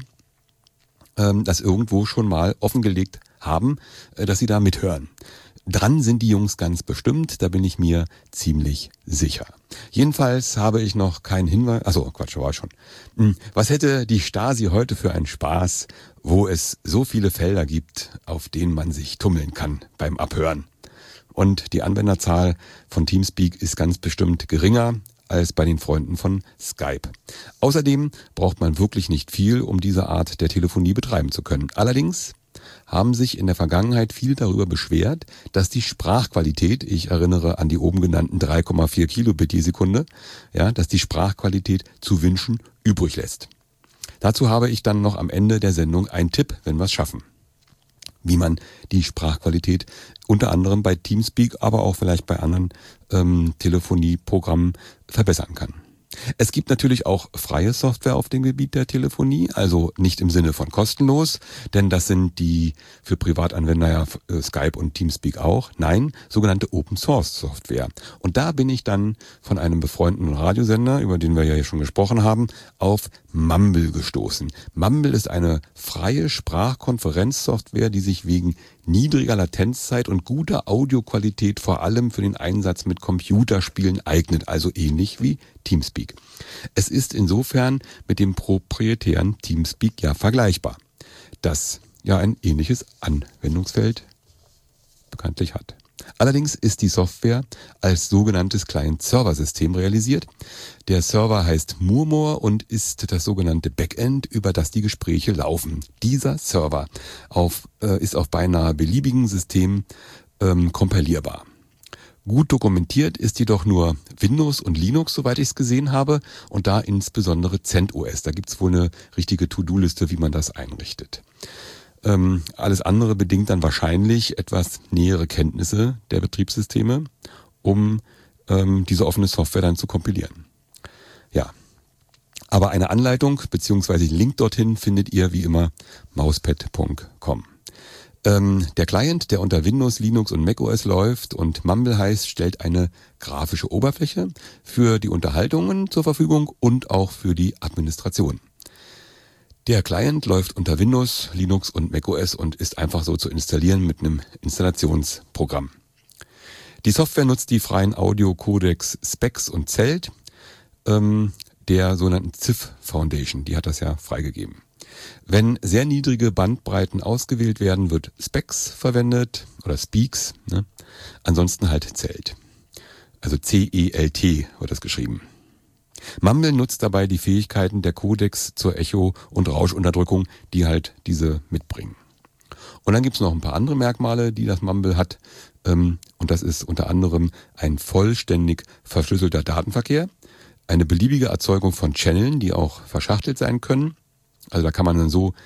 [SPEAKER 1] das irgendwo schon mal offengelegt haben, dass sie da mithören. Dran sind die Jungs ganz bestimmt, da bin ich mir ziemlich sicher. Jedenfalls habe ich noch keinen Hinweis, war schon. Was hätte die Stasi heute für einen Spaß, wo es so viele Felder gibt, auf denen man sich tummeln kann beim Abhören. Und die Anwenderzahl von Teamspeak ist ganz bestimmt geringer als bei den Freunden von Skype. Außerdem braucht man wirklich nicht viel, um diese Art der Telefonie betreiben zu können. Allerdings haben sich in der Vergangenheit viel darüber beschwert, dass die Sprachqualität, ich erinnere an die oben genannten 3,4 Kilobit je Sekunde, dass die Sprachqualität zu wünschen übrig lässt. Dazu habe ich dann noch am Ende der Sendung einen Tipp, wenn wir es schaffen, wie man die Sprachqualität unter anderem bei Teamspeak, aber auch vielleicht bei anderen Telefonieprogrammen verbessern kann. Es gibt natürlich auch freie Software auf dem Gebiet der Telefonie, also nicht im Sinne von kostenlos, denn das sind die für Privatanwender ja Skype und Teamspeak auch. Nein, sogenannte Open-Source-Software. Und da bin ich dann von einem befreundeten Radiosender, über den wir ja hier schon gesprochen haben, auf Mumble gestoßen. Mumble ist eine freie Sprachkonferenzsoftware, die sich wegen niedriger Latenzzeit und guter Audioqualität vor allem für den Einsatz mit Computerspielen eignet, also ähnlich wie Teamspeak. Es ist insofern mit dem proprietären Teamspeak ja vergleichbar, das ja ein ähnliches Anwendungsfeld bekanntlich hat. Allerdings ist die Software als sogenanntes Client-Server-System realisiert. Der Server heißt Murmur und ist das sogenannte Backend, über das die Gespräche laufen. Dieser Server ist auf beinahe beliebigen Systemen kompilierbar. Gut dokumentiert ist jedoch nur Windows und Linux, soweit ich es gesehen habe, und da insbesondere CentOS. Da gibt es wohl eine richtige To-Do-Liste, wie man das einrichtet. Alles andere bedingt dann wahrscheinlich etwas nähere Kenntnisse der Betriebssysteme, um diese offene Software dann zu kompilieren. Ja, aber eine Anleitung bzw. den Link dorthin findet ihr wie immer mauspad.com. Der Client, der unter Windows, Linux und macOS läuft und Mumble heißt, stellt eine grafische Oberfläche für die Unterhaltungen zur Verfügung und auch für die Administration. Der Client läuft unter Windows, Linux und macOS und ist einfach so zu installieren mit einem Installationsprogramm. Die Software nutzt die freien Audio-Codecs Spex und Zelt der sogenannten CIF Foundation. Die hat das ja freigegeben. Wenn sehr niedrige Bandbreiten ausgewählt werden, wird Spex verwendet oder Speaks. Ne? Ansonsten halt Zelt. Also C-E-L-T wird das geschrieben. Mumble nutzt dabei die Fähigkeiten der Codecs zur Echo- und Rauschunterdrückung, die halt diese mitbringen. Und dann gibt es noch ein paar andere Merkmale, die das Mumble hat. Und das ist unter anderem ein vollständig verschlüsselter Datenverkehr, eine beliebige Erzeugung von Channeln, die auch verschachtelt sein können. Also da kann man dann so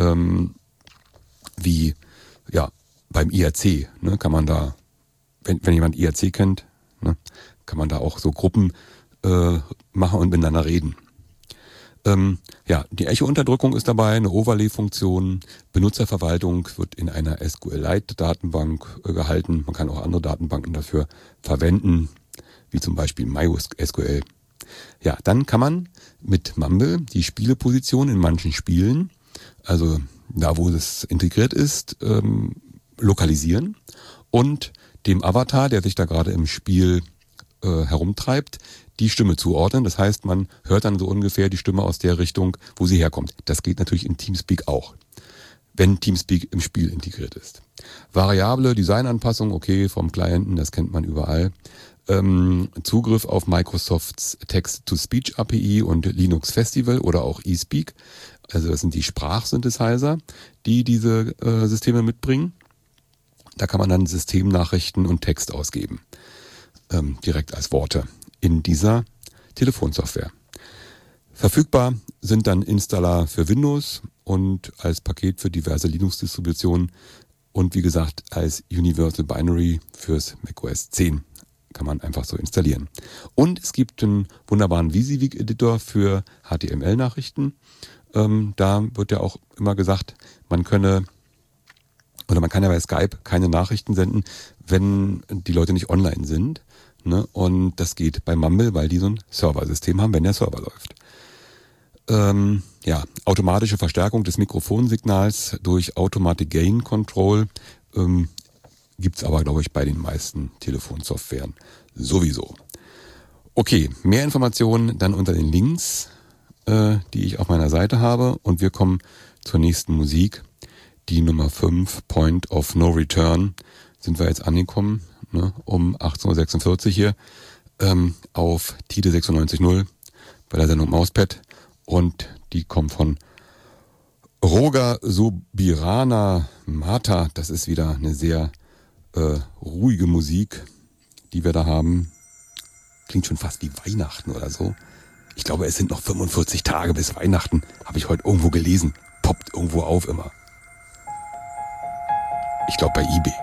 [SPEAKER 1] wie ja beim IRC, ne, kann man da, wenn jemand IRC kennt, ne, kann man da auch so Gruppen machen und miteinander reden. Ja, die Echo-Unterdrückung ist dabei, eine Overlay-Funktion, Benutzerverwaltung wird in einer SQLite-Datenbank gehalten. Man kann auch andere Datenbanken dafür verwenden, wie zum Beispiel MySQL. Ja, dann kann man mit Mumble die Spieleposition in manchen Spielen, also da wo es integriert ist, lokalisieren und dem Avatar, der sich da gerade im Spiel herumtreibt, die Stimme zuordnen. Das heißt, man hört dann so ungefähr die Stimme aus der Richtung, wo sie herkommt. Das geht natürlich in Teamspeak auch, wenn Teamspeak im Spiel integriert ist. Variable Designanpassung, okay, vom Clienten, das kennt man überall. Zugriff auf Microsofts Text-to-Speech API und Linux Festival oder auch eSpeak. Also das sind die Sprachsynthesizer, die diese Systeme mitbringen. Da kann man dann Systemnachrichten und Text ausgeben. Direkt als Worte in dieser Telefonsoftware. Verfügbar sind dann Installer für Windows und als Paket für diverse Linux-Distributionen und wie gesagt als Universal Binary fürs macOS 10 kann man einfach so installieren. Und es gibt einen wunderbaren WYSIWYG-Editor für HTML-Nachrichten. Da wird ja auch immer gesagt, man kann ja bei Skype keine Nachrichten senden, wenn die Leute nicht online sind. Ne? Und das geht bei Mumble, weil die so ein Serversystem haben, wenn der Server läuft. Ja, automatische Verstärkung des Mikrofonsignals durch Automatic Gain Control gibt's aber, glaube ich, bei den meisten Telefonsoftwaren sowieso. Okay, mehr Informationen dann unter den Links, die ich auf meiner Seite habe. Und wir kommen zur nächsten Musik. Die Nummer 5, Point of No Return, sind wir jetzt angekommen, ne, um 18.46 Uhr hier auf TIDE 96.0 bei der Sendung Mauspad. Und die kommt von Roga Subirana Mata. Das ist wieder eine sehr ruhige Musik, die wir da haben. Klingt schon fast wie Weihnachten oder so. Ich glaube, es sind noch 45 Tage bis Weihnachten. Habe ich heute irgendwo gelesen. Poppt irgendwo auf immer. Ich glaube bei eBay.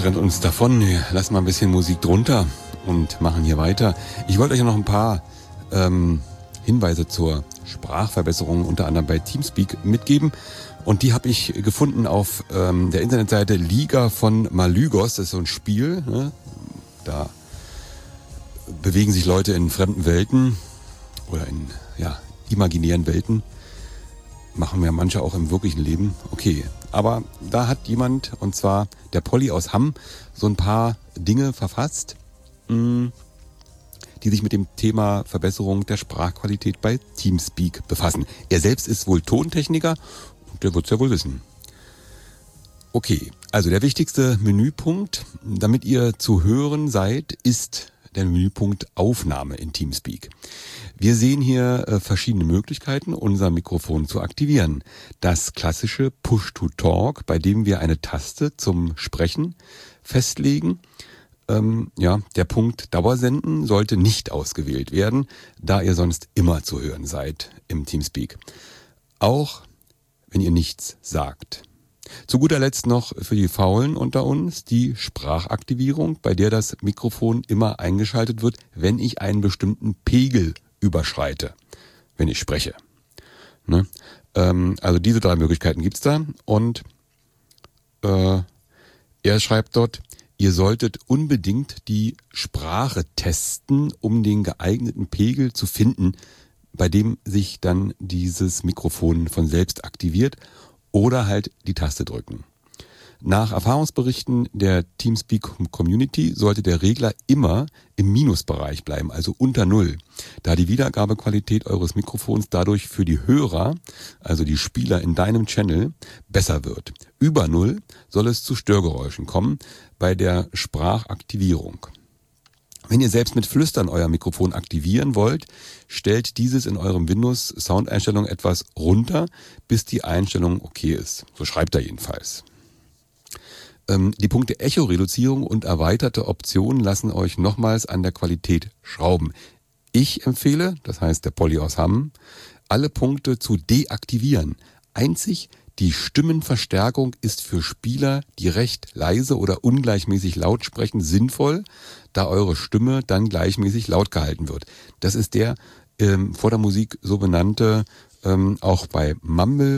[SPEAKER 1] rennt uns davon. Wir lassen mal ein bisschen Musik drunter und machen hier weiter. Ich wollte euch noch ein paar Hinweise zur Sprachverbesserung unter anderem bei Teamspeak mitgeben. Und die habe ich gefunden auf der Internetseite Liga von Malygos. Das ist so ein Spiel. Ne? Da bewegen sich Leute in fremden Welten oder in imaginären Welten. Machen ja manche auch im wirklichen Leben. Okay, aber da hat jemand, und zwar der Polly aus Hamm, so ein paar Dinge verfasst, die sich mit dem Thema Verbesserung der Sprachqualität bei Teamspeak befassen. Er selbst ist wohl Tontechniker und der wird es ja wohl wissen. Okay, also der wichtigste Menüpunkt, damit ihr zu hören seid, ist der Menüpunkt Aufnahme in Teamspeak. Wir sehen hier verschiedene Möglichkeiten, unser Mikrofon zu aktivieren. Das klassische Push-to-Talk, bei dem wir eine Taste zum Sprechen festlegen. Der Punkt Dauersenden sollte nicht ausgewählt werden, da ihr sonst immer zu hören seid im Teamspeak. Auch wenn ihr nichts sagt. Zu guter Letzt noch für die Faulen unter uns die Sprachaktivierung, bei der das Mikrofon immer eingeschaltet wird, wenn ich einen bestimmten Pegel überschreite, wenn ich spreche. Ne? Also diese 3 Möglichkeiten gibt's da und er schreibt dort, ihr solltet unbedingt die Sprache testen, um den geeigneten Pegel zu finden, bei dem sich dann dieses Mikrofon von selbst aktiviert. Oder halt die Taste drücken. Nach Erfahrungsberichten der Teamspeak-Community sollte der Regler immer im Minusbereich bleiben, also unter 0, da die Wiedergabequalität eures Mikrofons dadurch für die Hörer, also die Spieler in deinem Channel, besser wird. Über 0 soll es zu Störgeräuschen kommen bei der Sprachaktivierung. Wenn ihr selbst mit Flüstern euer Mikrofon aktivieren wollt, stellt dieses in eurem Windows-Soundeinstellung etwas runter, bis die Einstellung okay ist. So schreibt er jedenfalls. Die Punkte Echo-Reduzierung und erweiterte Optionen lassen euch nochmals an der Qualität schrauben. Ich empfehle, das heißt der Polly aus Hamm, alle Punkte zu deaktivieren. Einzig die Stimmenverstärkung ist für Spieler, die recht leise oder ungleichmäßig laut sprechen, sinnvoll, da eure Stimme dann gleichmäßig laut gehalten wird. Das ist der vor der Musik so benannte, auch bei Mumble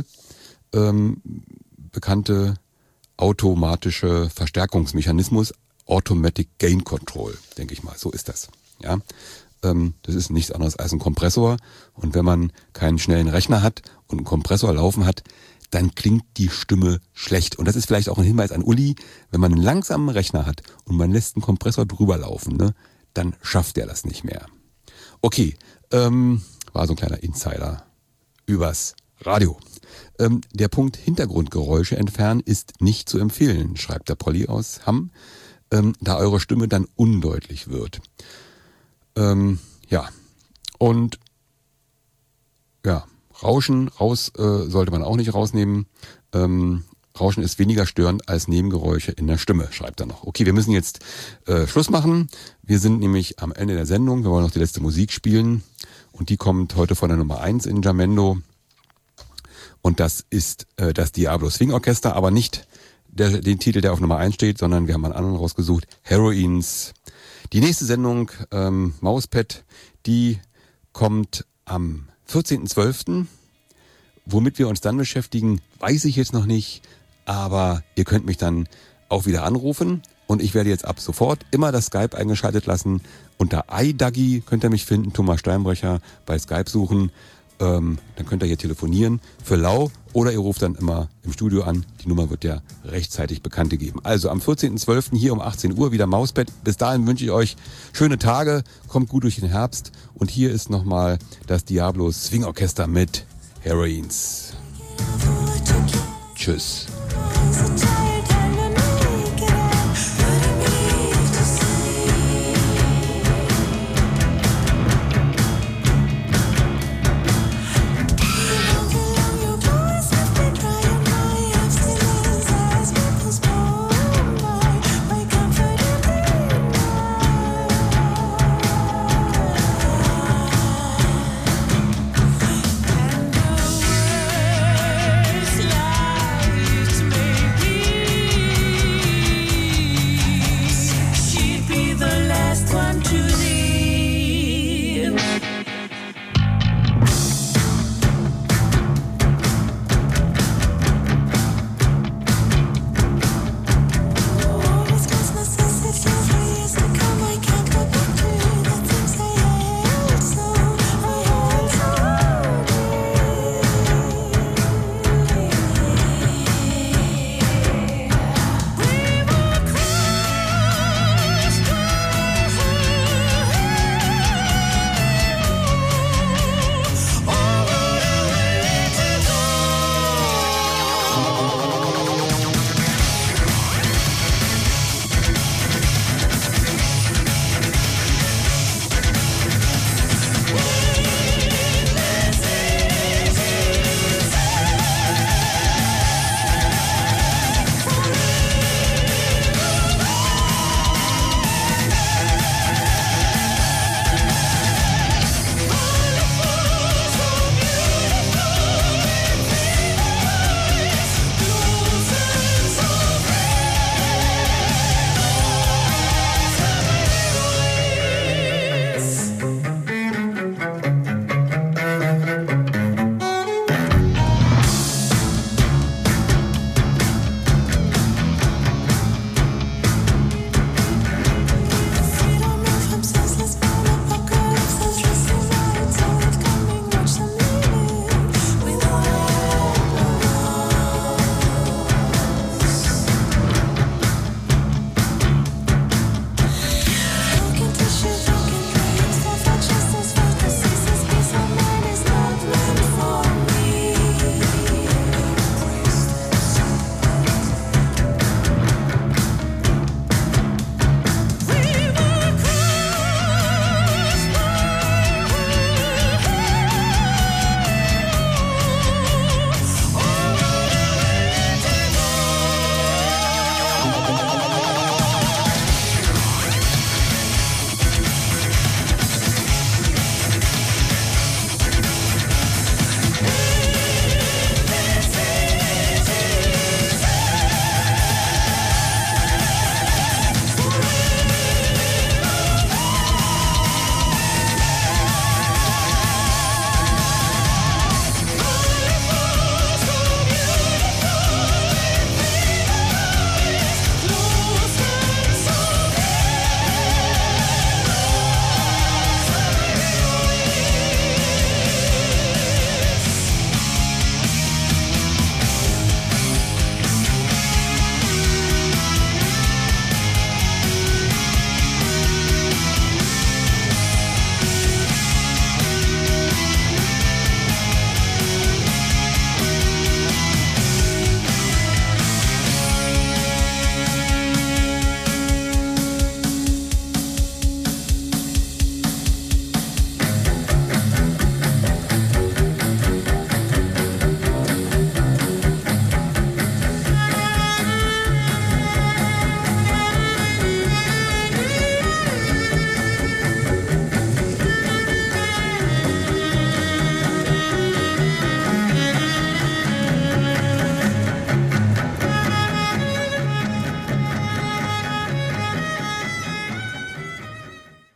[SPEAKER 1] bekannte automatische Verstärkungsmechanismus, Automatic Gain Control, denke ich mal. So ist das. Ja, das ist nichts anderes als ein Kompressor. Und wenn man keinen schnellen Rechner hat und einen Kompressor laufen hat, dann klingt die Stimme schlecht. Und das ist vielleicht auch ein Hinweis an Uli, wenn man einen langsamen Rechner hat und man lässt einen Kompressor drüber laufen, ne, dann schafft er das nicht mehr. Okay, war so ein kleiner Insider übers Radio. Der Punkt Hintergrundgeräusche entfernen ist nicht zu empfehlen, schreibt der Polly aus Hamm, da eure Stimme dann undeutlich wird. Rauschen sollte man auch nicht rausnehmen. Rauschen ist weniger störend als Nebengeräusche in der Stimme, schreibt er noch. Okay, wir müssen jetzt Schluss machen. Wir sind nämlich am Ende der Sendung. Wir wollen noch die letzte Musik spielen. Und die kommt heute von der Nummer 1 in Jamendo. Und das ist das Diablo Swing Orchester, aber nicht den Titel, der auf Nummer 1 steht, sondern wir haben einen anderen rausgesucht. Heroines. Die nächste Sendung, Mauspad, die kommt am 14.12. Womit wir uns dann beschäftigen, weiß ich jetzt noch nicht, aber ihr könnt mich dann auch wieder anrufen und ich werde jetzt ab sofort immer das Skype eingeschaltet lassen. Unter iDuggy könnt ihr mich finden, Thomas Steinbrecher, bei Skype suchen. Dann könnt ihr hier telefonieren für lau oder ihr ruft dann immer im Studio an. Die Nummer wird ja rechtzeitig bekannt gegeben. Also am 14.12. hier um 18 Uhr wieder Mauspad. Bis dahin wünsche ich euch schöne Tage, kommt gut durch den Herbst. Und hier ist nochmal das Diablo Swing Orchester mit Heroines. Tschüss.